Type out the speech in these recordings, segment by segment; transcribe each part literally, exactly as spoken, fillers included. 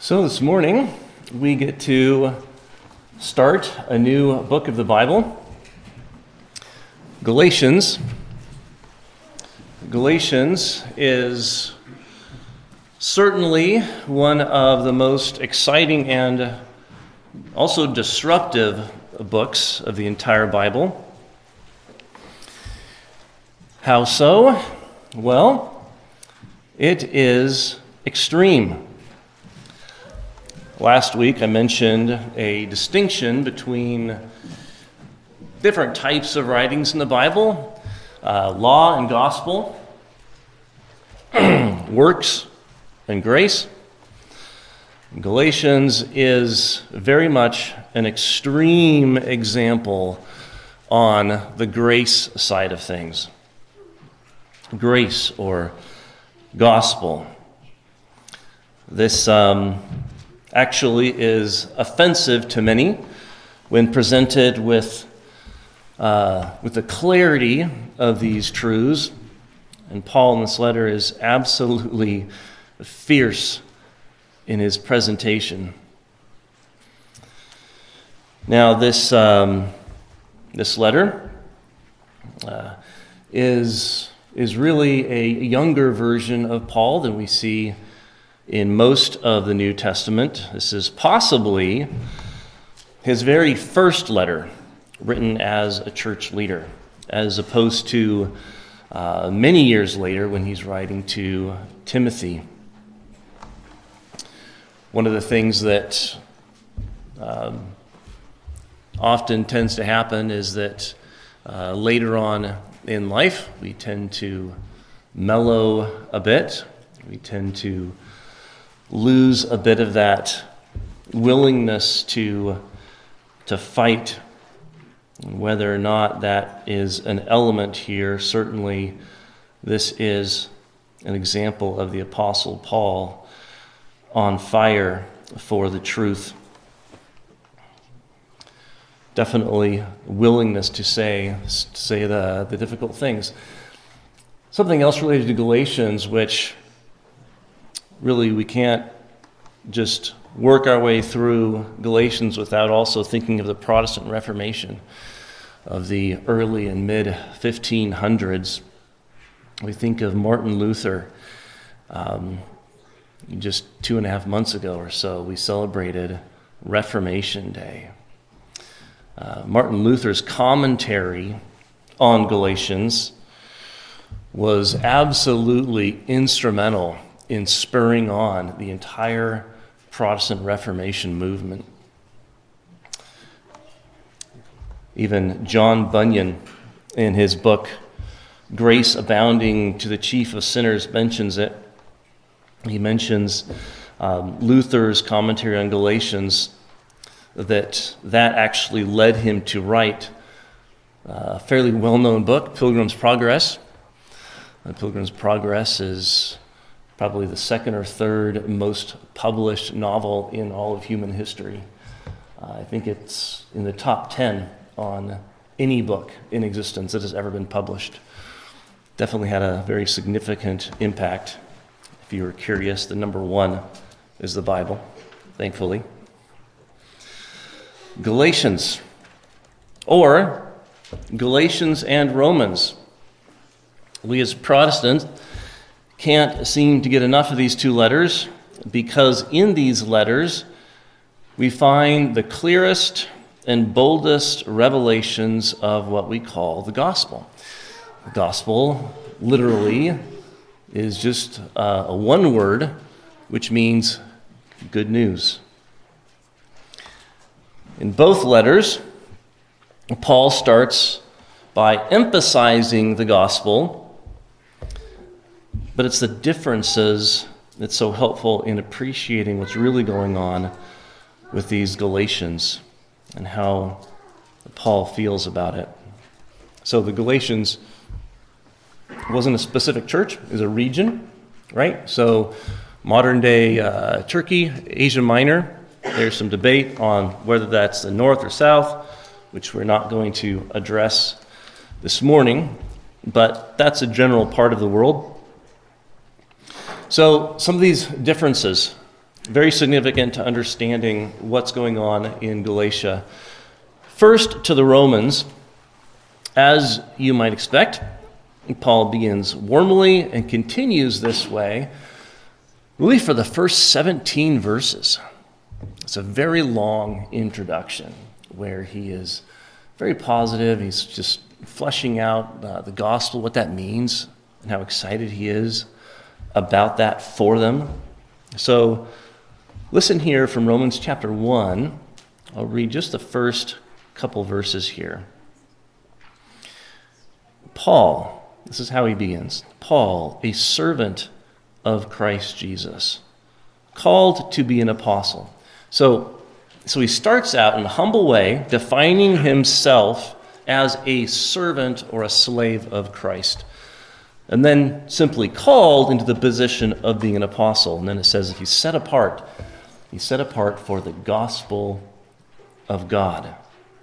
So this morning, we get to start a new book of the Bible, Galatians. Galatians is certainly one of the most exciting and also disruptive books of the entire Bible. How so? Well, it is extreme. Last week I mentioned a distinction between different types of writings in the Bible, uh, law and gospel, works and grace. Galatians is very much an extreme example on the grace side of things. Grace or gospel. This um, actually is offensive to many when presented with uh, with the clarity of these truths. And Paul in this letter is absolutely fierce in his presentation. Now, this um, this letter uh, is is really a younger version of Paul than we see in most of the New Testament. This is possibly his very first letter written as a church leader, as opposed to uh, many years later when he's writing to Timothy. One of the things that um, often tends to happen is that uh, later on in life we tend to mellow a bit. We tend to lose a bit of that willingness to to fight. Whether or not that is an element here, certainly this is an example of the Apostle Paul on fire for the truth. Definitely willingness to say to say the, the difficult things. Something else related to Galatians, which really we can't just work our way through Galatians without also thinking of the Protestant Reformation of the early and mid fifteen hundreds. We think of Martin Luther. Um, just two and a half months ago or so, we celebrated Reformation Day. Uh, Martin Luther's commentary on Galatians was absolutely instrumental in spurring on the entire Protestant Reformation movement. Even John Bunyan, in his book, Grace Abounding to the Chief of Sinners, mentions it. He mentions um, Luther's commentary on Galatians, that that actually led him to write a fairly well-known book, Pilgrim's Progress. Uh, Pilgrim's Progress is probably the second or third most published novel in all of human history. Uh, I think it's in the top ten on any book in existence that has ever been published. Definitely had a very significant impact. If you were curious, the number one is the Bible, thankfully. Galatians, or Galatians and Romans. We as Protestants can't seem to get enough of these two letters, because in these letters we find the clearest and boldest revelations of what we call the gospel. The gospel literally is just uh, a one word, which means good news. In both letters, Paul starts by emphasizing the gospel, but it's the differences that's so helpful in appreciating what's really going on with these Galatians and how Paul feels about it. So the Galatians wasn't a specific church, it was a region, right? So modern day uh, Turkey, Asia Minor, there's some debate on whether that's the north or south, which we're not going to address this morning, but that's a general part of the world. So some of these differences very significant to understanding what's going on in Galatia. First, to the Romans, as you might expect, Paul begins warmly and continues this way, really for the first seventeen verses. It's a very long introduction where he is very positive. He's just fleshing out uh, the gospel, what that means, and how excited he is about that for them. So listen here from Romans chapter one. I'll read just the first couple verses here. Paul, this is how he begins. Paul, a servant of Christ Jesus, called to be an apostle. So, so he starts out in a humble way, defining himself as a servant or a slave of Christ, and then simply called into the position of being an apostle. And then it says that he's set apart. He's set apart for the gospel of God.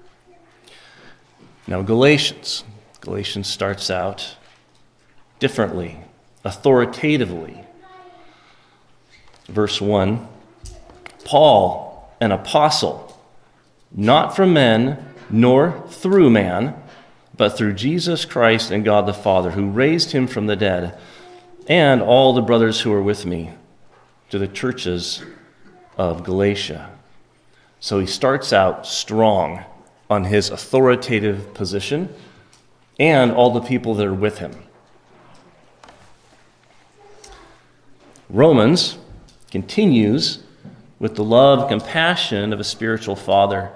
Now, Galatians. Galatians starts out differently, authoritatively. Verse one, Paul, an apostle, not from men, nor through man, but through Jesus Christ and God the Father, who raised him from the dead, and all the brothers who are with me, to the churches of Galatia. So he starts out strong on his authoritative position and all the people that are with him. Romans continues with the love and compassion of a spiritual father.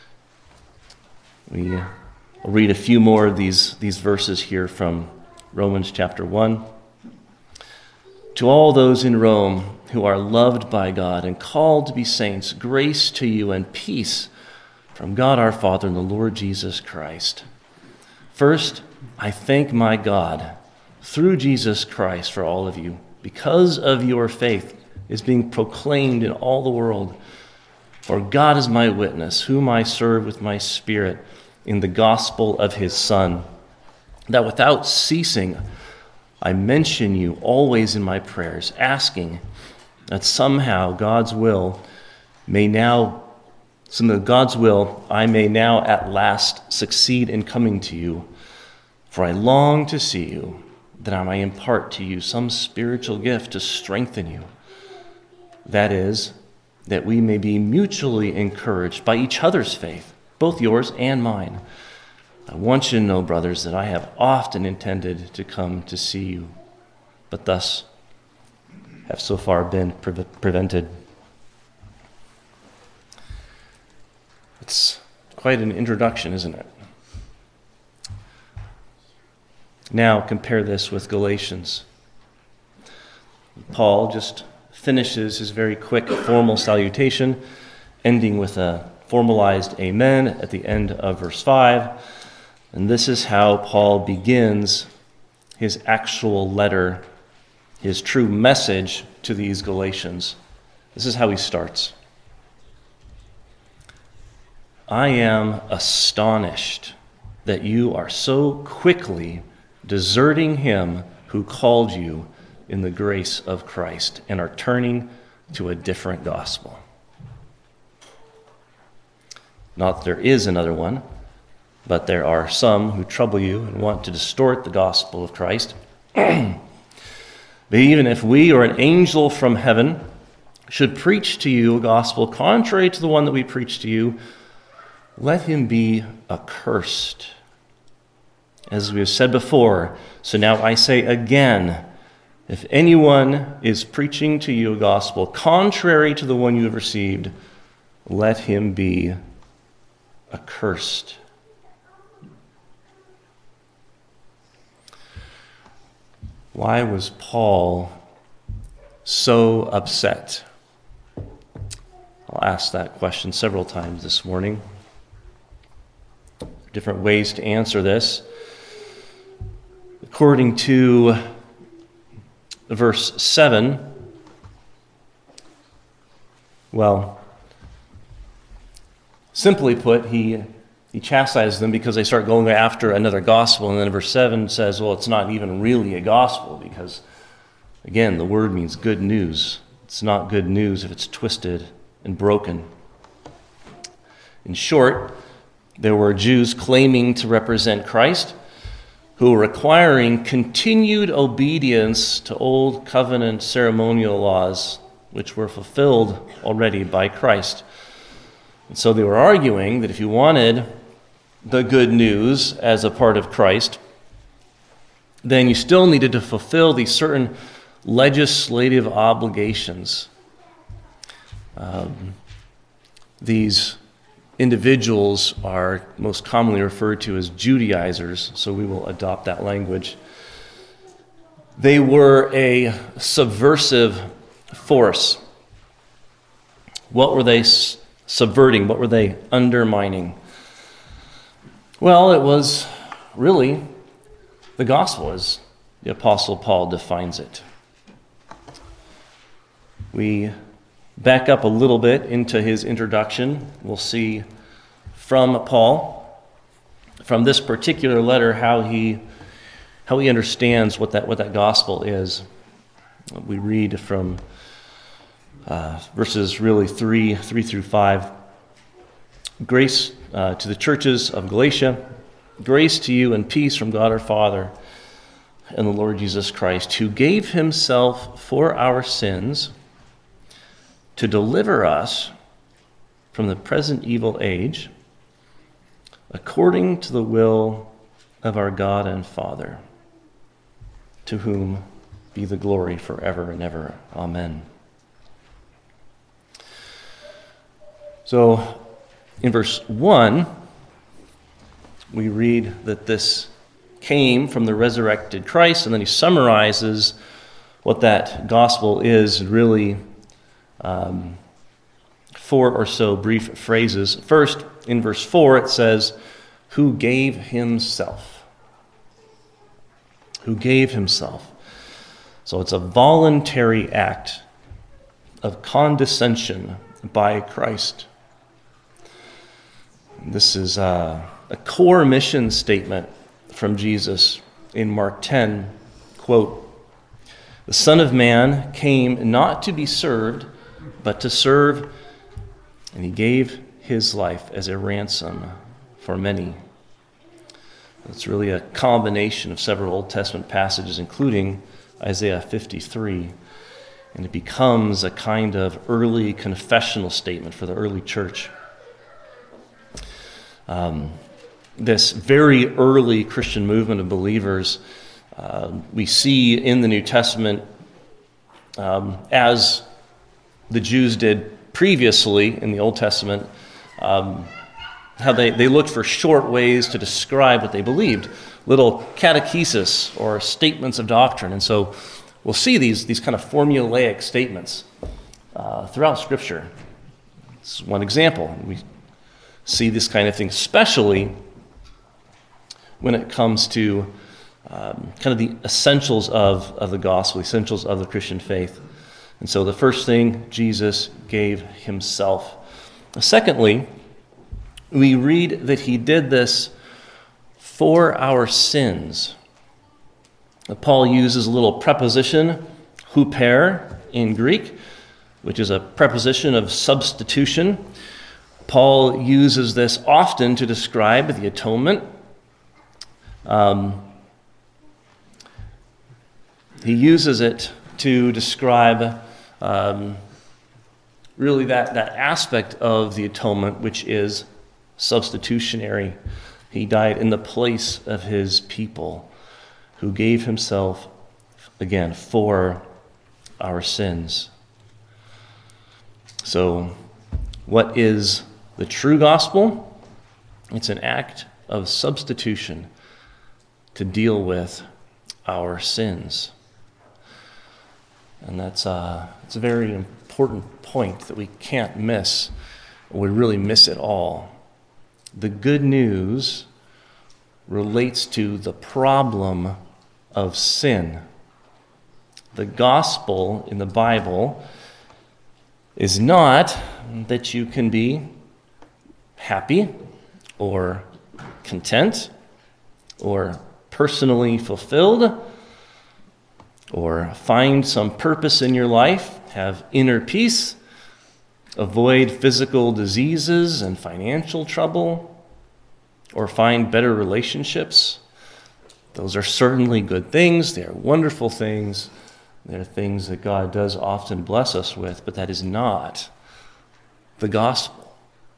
We will read a few more of these, these verses here from Romans chapter one. To all those in Rome who are loved by God and called to be saints, grace to you and peace from God our Father and the Lord Jesus Christ. First, I thank my God through Jesus Christ for all of you, because of your faith is being proclaimed in all the world. For God is my witness, whom I serve with my spirit in the gospel of his Son, that without ceasing I mention you always in my prayers, asking that somehow God's will may now Some of God's will, I may now at last succeed in coming to you. For I long to see you, that I may impart to you some spiritual gift to strengthen you. That is, that we may be mutually encouraged by each other's faith, both yours and mine. I want you to know, brothers, that I have often intended to come to see you, but thus have so far been pre- prevented. It's quite an introduction, isn't it? Now compare this with Galatians. Paul just finishes his very quick formal salutation, ending with a formalized amen at the end of verse five. And this is how Paul begins his actual letter, his true message to these Galatians. This is how he starts. I am astonished that you are so quickly deserting him who called you in the grace of Christ and are turning to a different gospel. Not that there is another one, but there are some who trouble you and want to distort the gospel of Christ. But even if we or an angel from heaven should preach to you a gospel contrary to the one that we preach to you, let him be accursed. As we have said before, so now I say again, if anyone is preaching to you a gospel contrary to the one you have received, let him be accursed. Why was Paul so upset? I'll ask that question several times this morning. Different ways to answer this. According to verse seven, well, simply put, he he chastises them because they start going after another gospel. And then verse seven says, well, it's not even really a gospel because, again, the word means good news. It's not good news if it's twisted and broken. In short, there were Jews claiming to represent Christ who were requiring continued obedience to old covenant ceremonial laws, which were fulfilled already by Christ. And so they were arguing that if you wanted the good news as a part of Christ, then you still needed to fulfill these certain legislative obligations. Um, these individuals are most commonly referred to as Judaizers, so we will adopt that language. They were a subversive force. What were they s- subverting? What were they undermining? Well, it was really the gospel, as the Apostle Paul defines it. We back up a little bit into his introduction. We'll see from Paul, from this particular letter, how he how he understands what that what that gospel is. We read from uh, verses really three three through five. Grace uh, to the churches of Galatia, grace to you and peace from God our Father and the Lord Jesus Christ, who gave himself for our sins to deliver us from the present evil age, according to the will of our God and Father, to whom be the glory forever and ever. Amen. So, in verse one, we read that this came from the resurrected Christ, and then he summarizes what that gospel is, really um, four or so brief phrases. First, in verse four, it says, who gave himself. Who gave himself. So it's a voluntary act of condescension by Christ. This is a, a core mission statement from Jesus in Mark ten, quote, the Son of Man came not to be served, but to serve, and he gave his life as a ransom for many. It's really a combination of several Old Testament passages, including Isaiah fifty-three, and it becomes a kind of early confessional statement for the early church. Um, this very early Christian movement of believers, uh, we see in the New Testament, um, as the Jews did previously in the Old Testament, um, how they, they looked for short ways to describe what they believed, little catechesis or statements of doctrine. And so we'll see these, these kind of formulaic statements uh, throughout Scripture. This is one example. We see this kind of thing, especially when it comes to um, kind of the essentials of, of the gospel, essentials of the Christian faith. And so the first thing, Jesus gave himself. Secondly, we read that he did this for our sins. Paul uses a little preposition, huper, in Greek, which is a preposition of substitution. Paul uses this often to describe the atonement. Um, he uses it to describe um, really that, that aspect of the atonement, which is substitutionary. He died in the place of his people, who gave himself, again, for our sins. So, what is the true gospel? It's an act of substitution to deal with our sins. And that's a, it's a very important point that we can't miss, or we really miss it all. The good news relates to the problem of sin. The gospel in the Bible is not that you can be happy or content or personally fulfilled or find some purpose in your life have inner peace, avoid physical diseases and financial trouble, or find better relationships. Those are certainly good things. They are wonderful things. They're things that God does often bless us with, but that is not the gospel.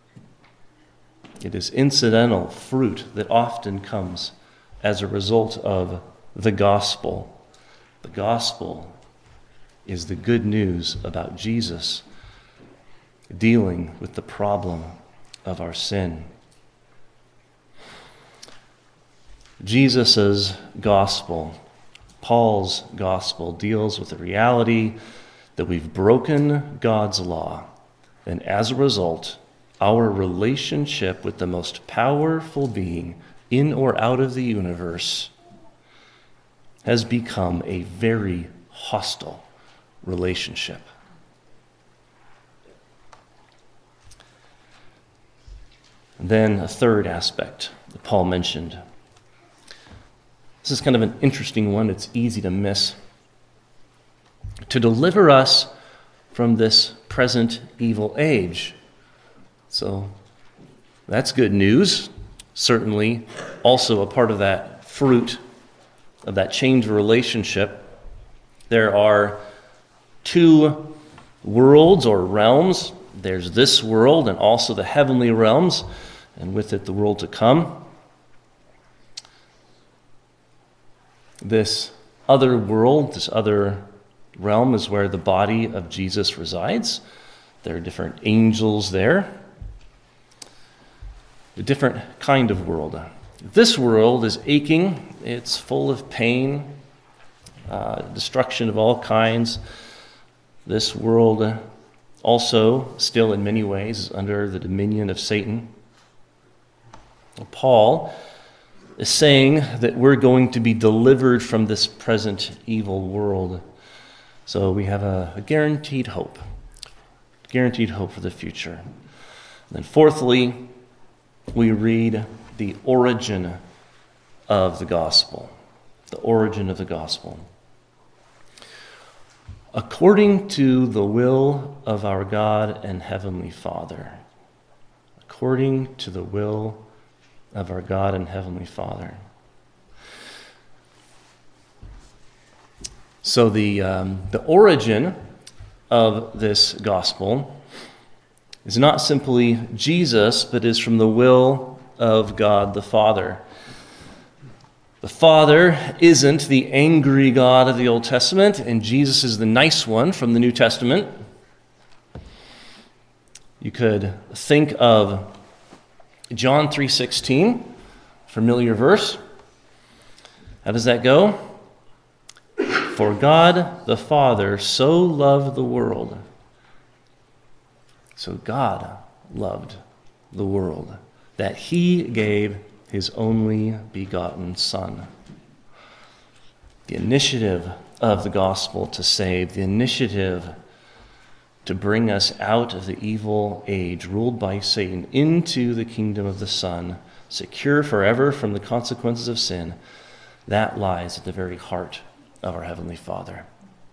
It is incidental fruit that often comes as a result of the gospel. The gospel is the good news about Jesus dealing with the problem of our sin. Jesus' gospel, Paul's gospel, deals with the reality that we've broken God's law, and as a result, our relationship with the most powerful being in or out of the universe has become a very hostile relationship. And then a third aspect that Paul mentioned. This is kind of an interesting one. It's easy to miss. To deliver us from this present evil age. So that's good news. Certainly also a part of that fruit of that change of relationship. There are two worlds or realms. There's this world and also the heavenly realms, and with it the world to come. This other world, this other realm is where the body of Jesus resides. There are different angels there. A different kind of world. This world is aching. It's full of pain, uh, destruction of all kinds. This world also, still in many ways, is under the dominion of Satan. Paul is saying that we're going to be delivered from this present evil world. So we have a, a guaranteed hope, guaranteed hope for the future. And then fourthly, we read the origin of the gospel. The origin of the gospel. According to the will of our God and Heavenly Father. According to the will of our God and Heavenly Father. So the um, the origin of this gospel is not simply Jesus, but is from the will of God the Father. The Father isn't the angry God of the Old Testament, and Jesus is the nice one from the New Testament. You could think of John three sixteen, familiar verse. How does that go? For God the Father so loved the world. So God loved the world that he gave his only begotten Son. The initiative of the gospel to save, the initiative to bring us out of the evil age ruled by Satan into the kingdom of the Son, secure forever from the consequences of sin, that lies at the very heart of our Heavenly Father.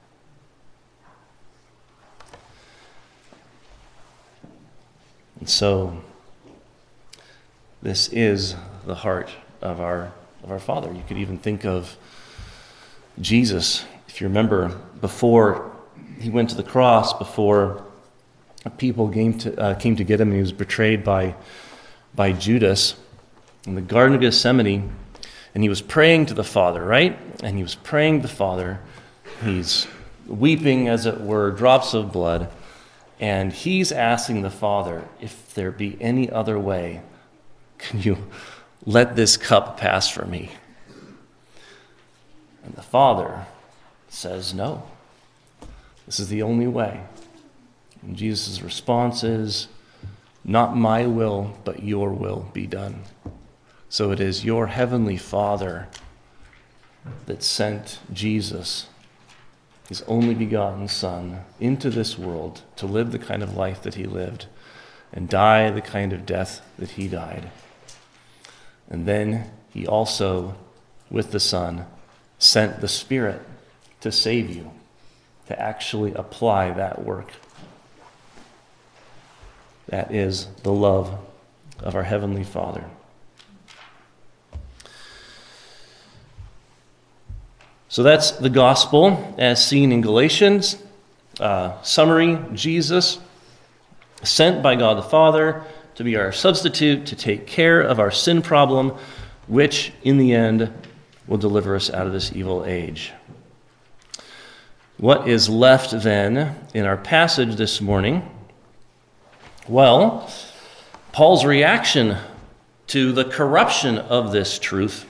And so, this is the heart of our of our Father. You could even think of Jesus. If you remember, before he went to the cross, before people came to uh, came to get him, and he was betrayed by by Judas in the Garden of Gethsemane, and he was praying to the Father, right? And he was praying to the Father. He's weeping, as it were, drops of blood, and he's asking the Father, if there be any other way, can you let this cup pass from me? And the Father says, no. This is the only way. And Jesus' response is, not my will, but your will be done. So it is your Heavenly Father that sent Jesus, his only begotten Son, into this world to live the kind of life that he lived and die the kind of death that he died. And then he also, with the Son, sent the Spirit to save you, to actually apply that work. That is the love of our Heavenly Father. So that's the gospel as seen in Galatians. Uh, summary, Jesus, sent by God the Father to be our substitute, to take care of our sin problem, which in the end will deliver us out of this evil age. What is left then in our passage this morning? Well, Paul's reaction to the corruption of this truth.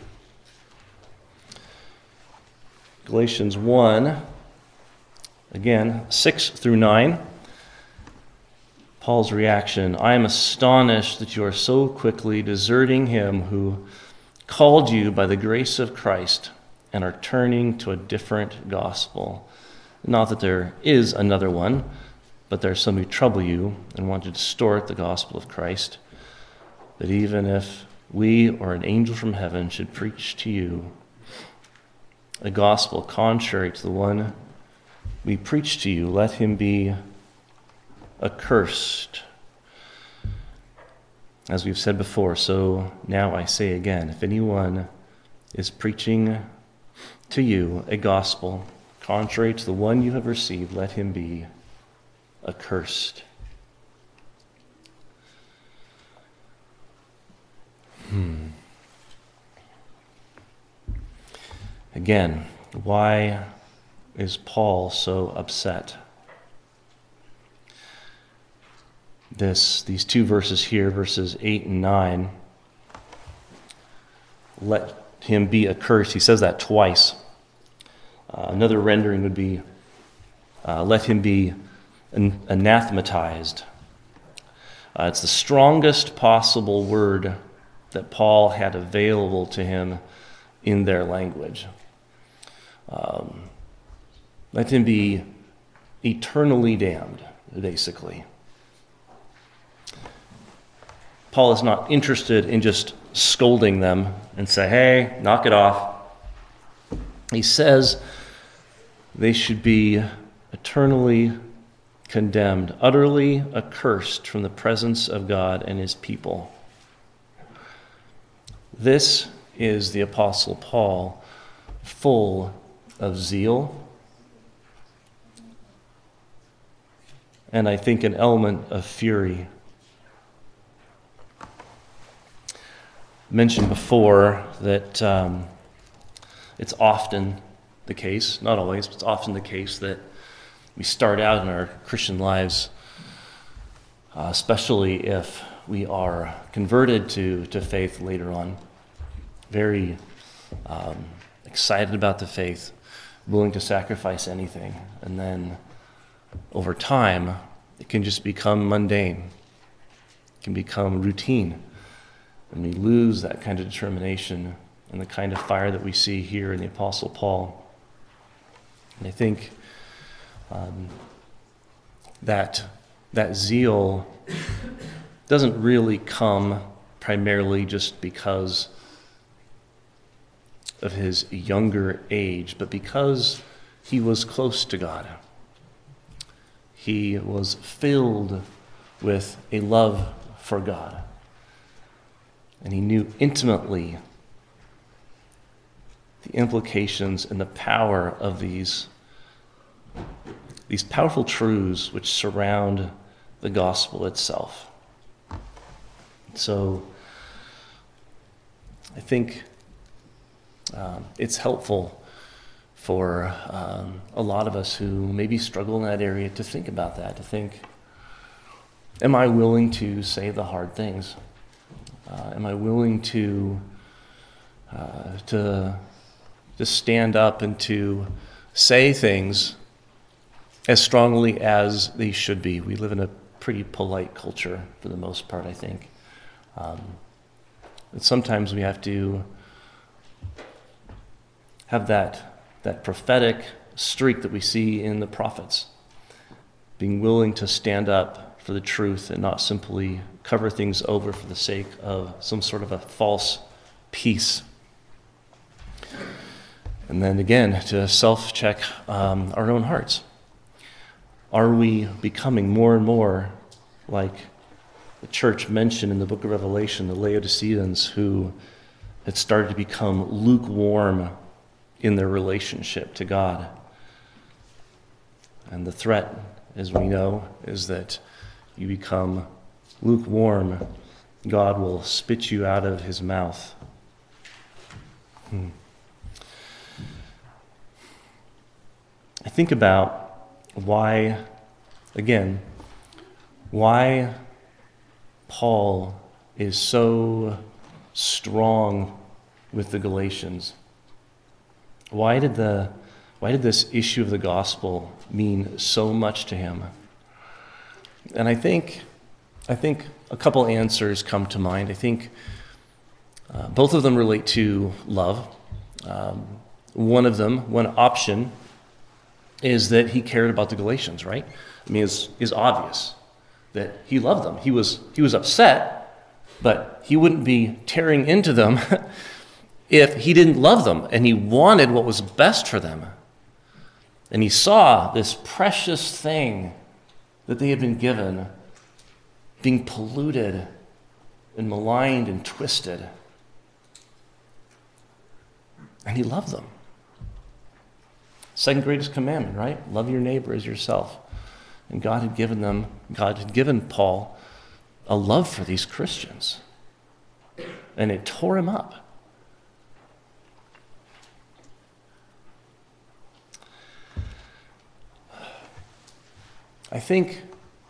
Galatians one, again, six through nine. Paul's reaction: I am astonished that you are so quickly deserting him who called you by the grace of Christ and are turning to a different gospel. Not that there is another one, but there are some who trouble you and want to distort the gospel of Christ. But even if we or an angel from heaven should preach to you a gospel contrary to the one we preach to you, let him be accursed. As we've said before, so now I say again, if anyone is preaching to you a gospel contrary to the one you have received, let him be accursed. Hmm. Again, why is Paul so upset? This, these two verses here, verses eight and nine, let him be accursed. He says that twice. Uh, another rendering would be, uh, let him be an- anathematized. Uh, it's the strongest possible word that Paul had available to him in their language. Um, let him be eternally damned, basically. Paul is not interested in just scolding them and say, hey, knock it off. He says they should be eternally condemned, utterly accursed from the presence of God and his people. This is the Apostle Paul, full of zeal, and I think an element of fury. Mentioned before that um, it's often the case, not always, but it's often the case that we start out in our Christian lives, uh, especially if we are converted to, to faith later on, very um, excited about the faith, willing to sacrifice anything, and then over time it can just become mundane, it can become routine. And we lose that kind of determination and the kind of fire that we see here in the Apostle Paul. And I think um, that that zeal doesn't really come primarily just because of his younger age, but because he was close to God. He was filled with a love for God. And he knew intimately the implications and the power of these, these powerful truths which surround the gospel itself. So I think um, it's helpful for um, a lot of us who maybe struggle in that area to think about that, to think, am I willing to say the hard things? Uh, am I willing to uh, to to stand up and to say things as strongly as they should be? We live in a pretty polite culture for the most part, I think. Um, but sometimes we have to have that that prophetic streak that we see in the prophets, being willing to stand up for the truth and not simply cover things over for the sake of some sort of a false peace. And then again, to self-check um, our own hearts. Are we becoming more and more like the church mentioned in the book of Revelation, the Laodiceans, who had started to become lukewarm in their relationship to God? And the threat, as we know, is that you become lukewarm, God will spit you out of his mouth. Hmm. I think about why, again, why Paul is so strong with the Galatians. Why did the why did this issue of the gospel mean so much to him? And I think I think a couple answers come to mind. I think uh, both of them relate to love. Um, one of them, one option, is that he cared about the Galatians, right? I mean, it's is obvious that he loved them. He was he was upset, but he wouldn't be tearing into them if he didn't love them, and he wanted what was best for them. And he saw this precious thing that they had been given being polluted and maligned and twisted. And he loved them. Second greatest commandment, right? Love your neighbor as yourself. And God had given them, God had given Paul a love for these Christians. And it tore him up. I think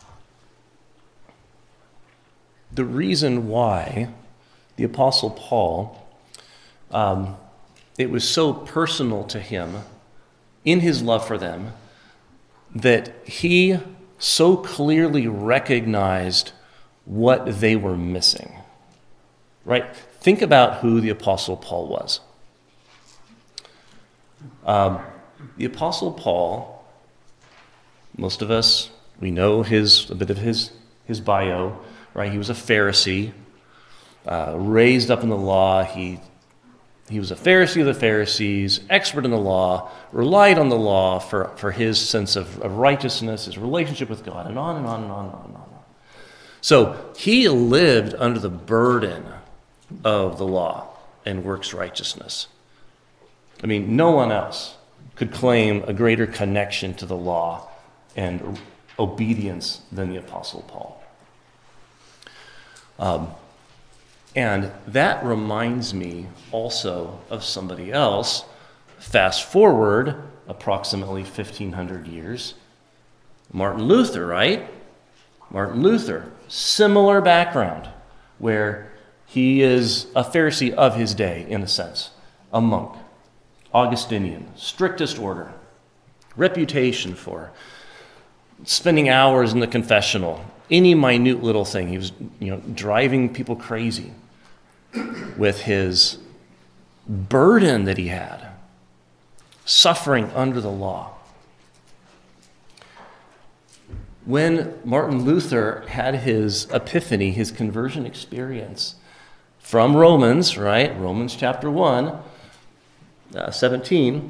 the reason why the Apostle Paul, um, it was so personal to him in his love for them that he so clearly recognized what they were missing. Right? Think about who the Apostle Paul was. Um, the Apostle Paul, most of us, we know his a bit of his his bio, right? He was a Pharisee, uh, raised up in the law. He he was a Pharisee of the Pharisees, expert in the law, relied on the law for, for his sense of, of righteousness, his relationship with God, and on and on and on and on and on. So he lived under the burden of the law and works righteousness. I mean, no one else could claim a greater connection to the law and obedience than the Apostle Paul. Um, and that reminds me also of somebody else. Fast forward approximately fifteen hundred years, Martin Luther, right? Martin Luther, similar background, where he is a Pharisee of his day, in a sense, a monk, Augustinian, strictest order, reputation for spending hours in the confessional, any minute little thing. He was, you know, driving people crazy with his burden that he had, suffering under the law. When Martin Luther had his epiphany, his conversion experience from Romans, right? Romans chapter one, uh, seventeen,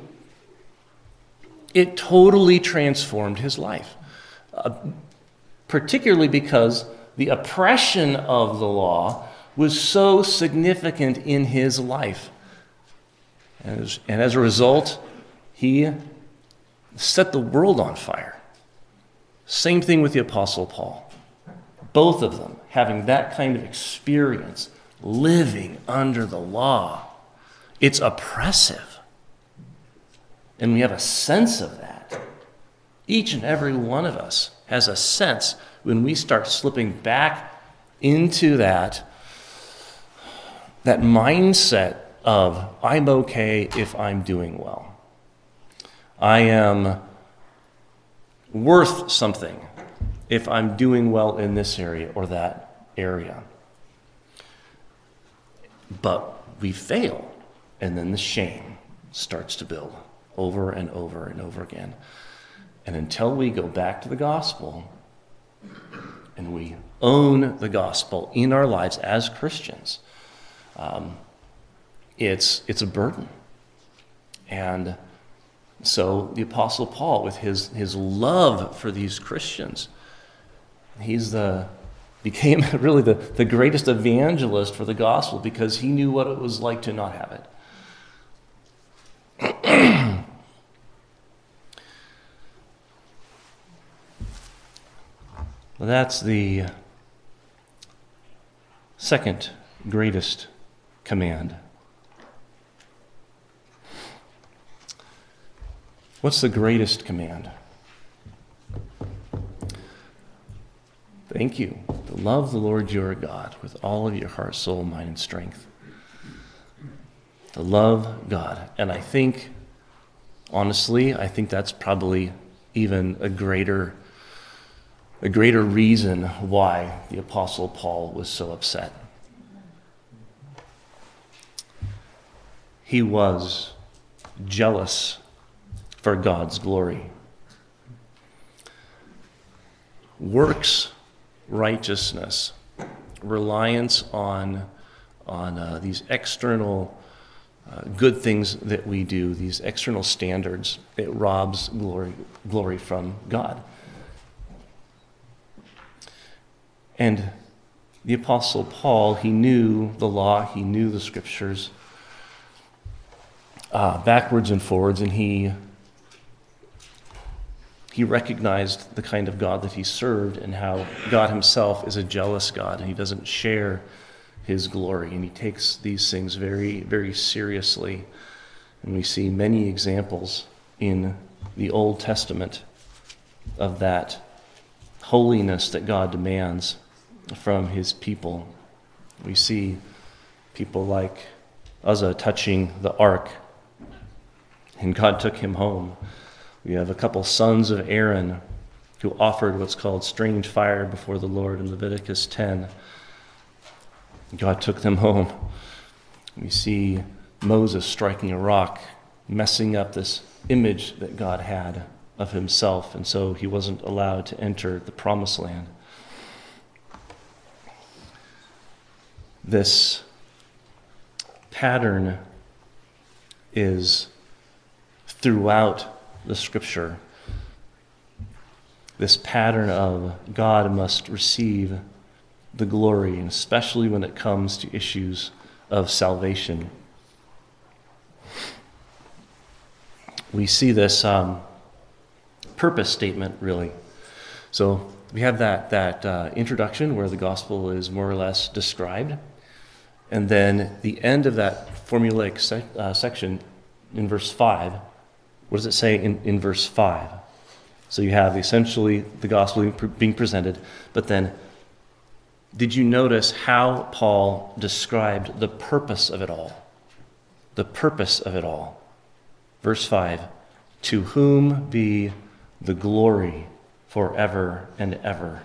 it totally transformed his life. Uh, particularly because the oppression of the law was so significant in his life. And as, and as a result, he set the world on fire. Same thing with the Apostle Paul. Both of them having that kind of experience, living under the law. It's oppressive. And we have a sense of that. Each and every one of us has a sense when we start slipping back into that, that mindset of, I'm okay if I'm doing well. I am worth something if I'm doing well in this area or that area. But we fail, and then the shame starts to build over and over and over again. And until we go back to the gospel and we own the gospel in our lives as Christians, um, it's it's a burden. And So the Apostle Paul, with his, his love for these Christians, he's the became really the, the greatest evangelist for the gospel because he knew what it was like to not have it. Well, that's the second greatest command. What's the greatest command? Thank you. To love the Lord your God with all of your heart, soul, mind, and strength. To love God. And I think, honestly, I think that's probably even a greater, a greater reason why the Apostle Paul was so upset. He was jealous for God's glory. Works righteousness, reliance on, on uh, these external uh, good things that we do, these external standards, it robs glory, glory from God. And the Apostle Paul, he knew the law, he knew the scriptures uh, backwards and forwards, and he He recognized the kind of God that he served and how God himself is a jealous God and he doesn't share his glory. And he takes these things very, very seriously. And we see many examples in the Old Testament of that holiness that God demands from his people. We see people like Uzzah touching the ark and God took him home. We have a couple sons of Aaron who offered what's called strange fire before the Lord in Leviticus ten. God took them home. We see Moses striking a rock, messing up this image that God had of himself, and so he wasn't allowed to enter the promised land. This pattern is throughout the scripture. This pattern of God must receive the glory, and especially when it comes to issues of salvation. We see this um, purpose statement, really. So we have that, that uh, introduction where the gospel is more or less described, and then the end of that formulaic sec- uh, section in verse five. What does it say in, in verse five? So you have essentially the gospel being presented, but then did you notice how Paul described the purpose of it all? The purpose of it all. Verse five, to whom be the glory forever and ever.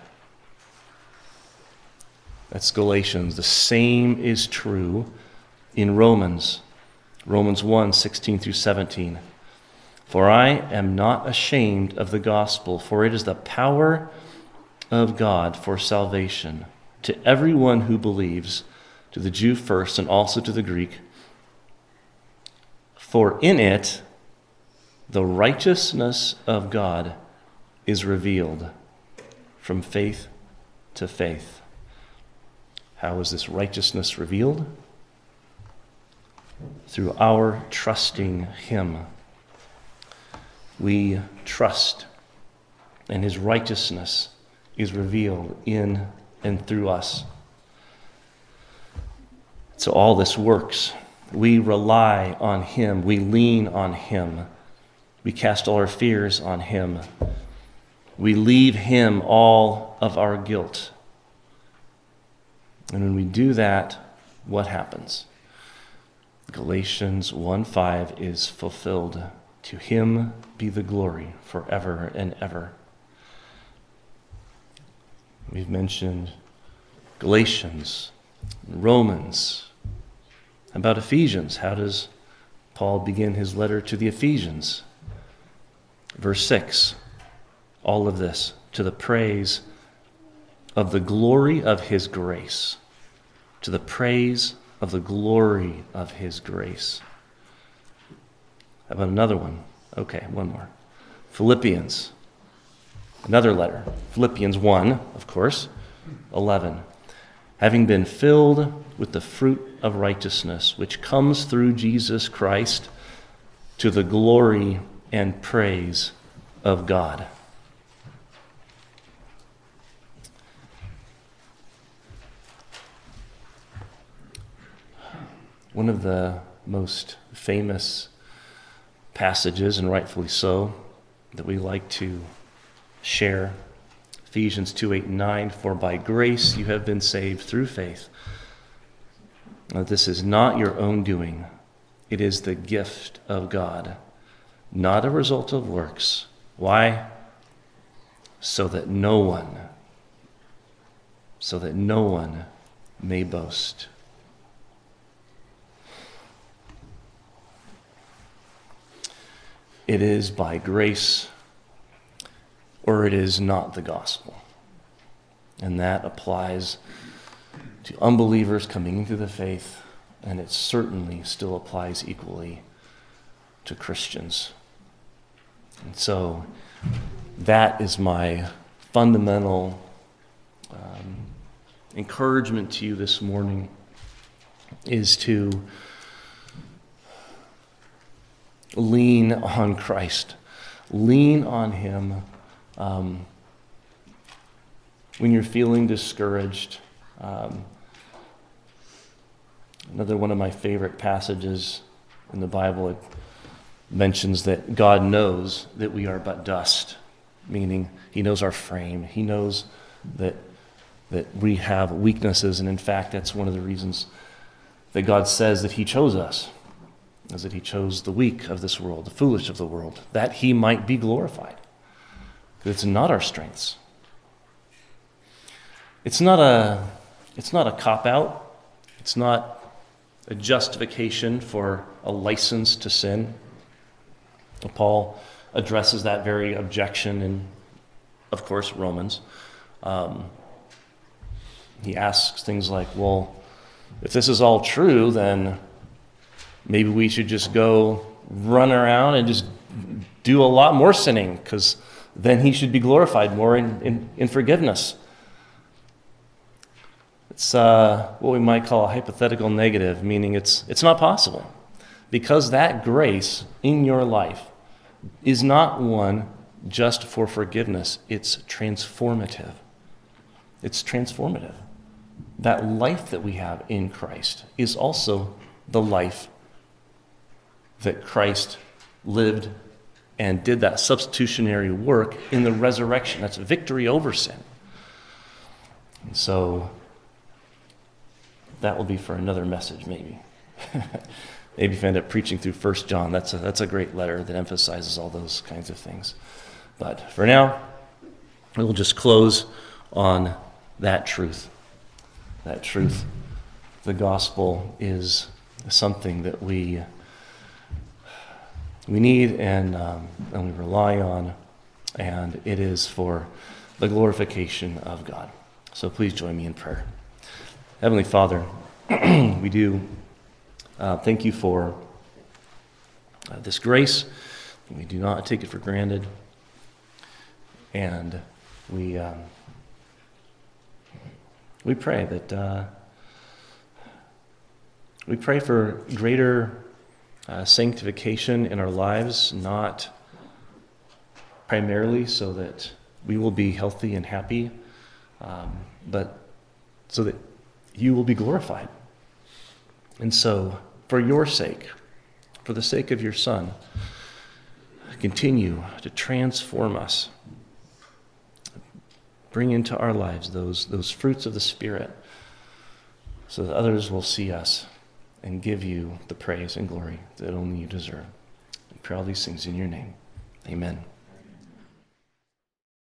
That's Galatians. The same is true in Romans. Romans one, sixteen through seventeen. For I am not ashamed of the gospel, for it is the power of God for salvation to everyone who believes, to the Jew first and also to the Greek. For in it the righteousness of God is revealed from faith to faith. How is this righteousness revealed? Through our trusting him. We trust, and his righteousness is revealed in and through us. So all this works. We rely on him. We lean on him. We cast all our fears on him. We leave him all of our guilt. And when we do that, what happens? Galatians one five is fulfilled. To him be the glory forever and ever. We've mentioned Galatians, Romans. How about Ephesians? How does Paul begin his letter to the Ephesians? Verse six, all of this to the praise of the glory of his grace. To the praise of the glory of his grace. How about another one? Okay, one more. Philippians, another letter. Philippians one, of course, eleven. Having been filled with the fruit of righteousness, which comes through Jesus Christ, to the glory and praise of God. One of the most famous passages, and rightfully so, that we like to share, Ephesians two, eight, and nine, for by grace you have been saved through faith. Now, this is not your own doing. It is the gift of God, not a result of works. Why? So that no one, so that no one may boast. It is by grace, or it is not the gospel. And that applies to unbelievers coming into the faith, and it certainly still applies equally to Christians. And so that is my fundamental um, encouragement to you this morning, is to lean on Christ. Lean on him um, when you're feeling discouraged. Um, another one of my favorite passages in the Bible, it mentions that God knows that we are but dust, meaning he knows our frame. He knows that that we have weaknesses, and in fact, that's one of the reasons that God says that he chose us, is that he chose the weak of this world, the foolish of the world, that he might be glorified. Because it's not our strengths. It's not a, it's not a cop-out. It's not a justification for a license to sin. Paul addresses that very objection in, of course, Romans. Um, he asks things like, well, if this is all true, then maybe we should just go run around and just do a lot more sinning, because then he should be glorified more in, in, in forgiveness. It's uh, what we might call a hypothetical negative, meaning it's it's not possible. Because that grace in your life is not one just for forgiveness. It's transformative. It's transformative. That life that we have in Christ is also the life that Christ lived and did that substitutionary work in the resurrection. That's victory over sin. And so that will be for another message, maybe. Maybe if I end up preaching through First John, that's a, that's a great letter that emphasizes all those kinds of things. But for now, we'll just close on that truth. That truth. The gospel is something that we we need and, um, and we rely on, and it is for the glorification of God. So please join me in prayer. Heavenly Father, we do uh, thank you for uh, this grace. We do not take it for granted, and we um, we pray that uh, we pray for greater uh, sanctification in our lives, not primarily so that we will be healthy and happy, um, but so that you will be glorified. And so, for your sake, for the sake of your Son, continue to transform us. Bring into our lives those, those fruits of the Spirit so that others will see us and give you the praise and glory that only you deserve. I pray all these things in your name. Amen.